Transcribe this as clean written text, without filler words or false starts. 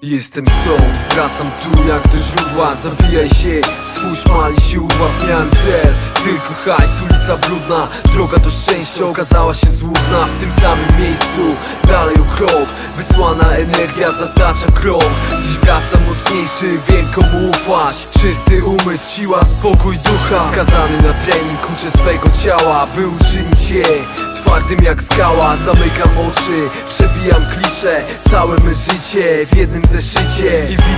Jestem stąd, wracam tu jak do źródła. Zawijaj się w swój szmal i siódła. Miałem cel, tylko hajs, ulica brudna. Droga do szczęścia okazała się złudna. W tym samym miejscu, dalej o krok. Wysłana energia zatacza krok. Dziś wracam mocniejszy, wiem komu ufać. Czysty umysł, siła, spokój ducha. Skazany na trening, uczę swego ciała, by uczynić je twardym jak skała. Zamykam oczy, przewijam klisze. Całe me życie w jednym zeszycie i widzę